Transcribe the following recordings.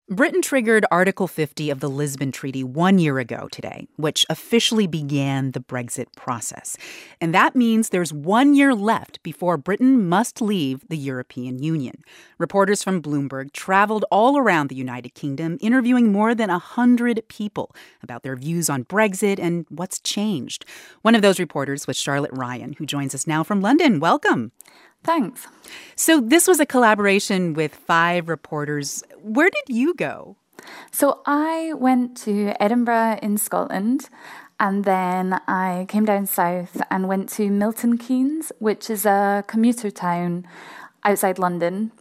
Britain triggered Article 50 of the Lisbon Treaty 1 year ago today, which officially began the Brexit process. And that means there's 1 year left before Britain must leave the European Union. Reporters from Bloomberg traveled all around the United Kingdom, interviewing more than 100 people about their views on Brexit and what's changed. One of those reporters was Charlotte Ryan, who joins us now from London. Welcome. Thanks. So this was a collaboration with 5 reporters. Where did you go? So I went to Edinburgh in Scotland, and then I came down south and went to Milton Keynes, which is a commuter town outside London.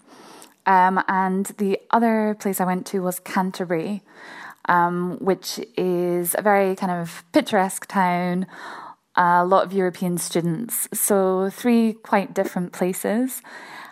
And the other place I went to was Canterbury, which is a very kind of picturesque town. A lot of European students, so 3 quite different places.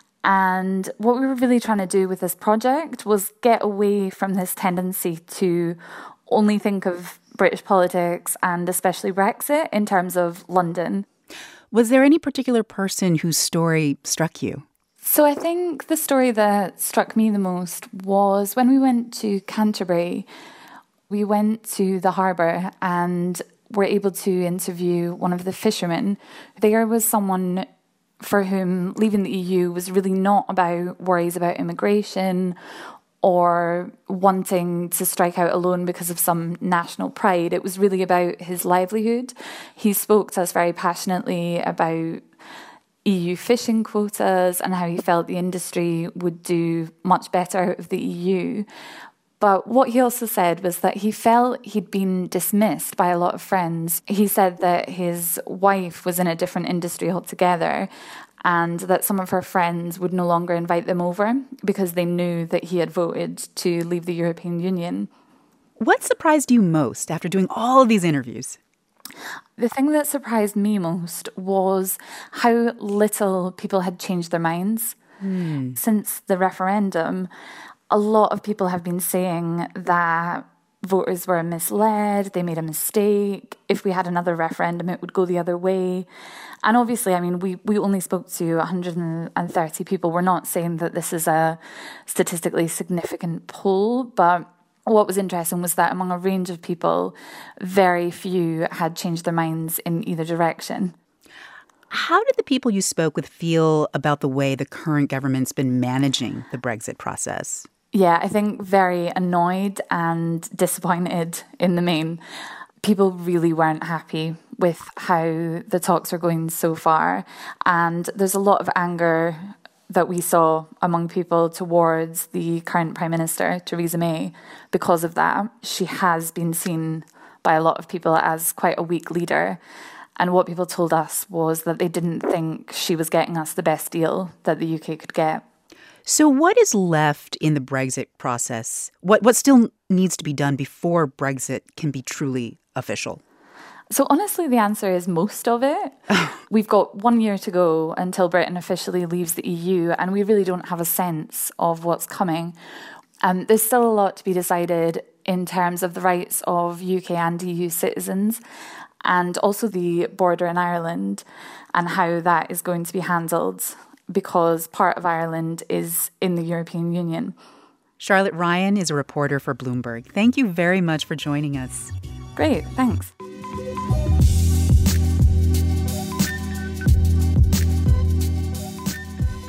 And what we were really trying to do with this project was get away from this tendency to only think of British politics and especially Brexit in terms of London. Was there any particular person whose story struck you? So I think the story that struck me the most was when we went to Canterbury. We went to the harbour and were able to interview one of the fishermen. There was someone for whom leaving the EU was really not about worries about immigration or wanting to strike out alone because of some national pride. It was really about his livelihood. He spoke to us very passionately about EU fishing quotas and how he felt the industry would do much better out of the EU. But what he also said was that he felt he'd been dismissed by a lot of friends. He said that his wife was in a different industry altogether and that some of her friends would no longer invite them over because they knew that he had voted to leave the European Union. What surprised you most after doing all of these interviews? The thing that surprised me most was how little people had changed their minds since the referendum. A lot of people have been saying that voters were misled, they made a mistake. If we had another referendum, it would go the other way. And obviously, I mean, we only spoke to 130 people. We're not saying that this is a statistically significant poll, but what was interesting was that among a range of people, very few had changed their minds in either direction. How did the people you spoke with feel about the way the current government's been managing the Brexit process? Yeah, I think very annoyed and disappointed in the main. People really weren't happy with how the talks are going so far. And there's a lot of anger that we saw among people towards the current Prime Minister, Theresa May, because of that. She has been seen by a lot of people as quite a weak leader. And what people told us was that they didn't think she was getting us the best deal that the UK could get. So what is left in the Brexit process? What still needs to be done before Brexit can be truly official? So honestly, the answer is most of it. We've got 1 year to go until Britain officially leaves the EU, and we really don't have a sense of what's coming. There's still a lot to be decided in terms of the rights of UK and EU citizens, and also the border in Ireland and how that is going to be handled because part of Ireland is in the European Union. Charlotte Ryan is a reporter for Bloomberg. Thank you very much for joining us. Great, thanks.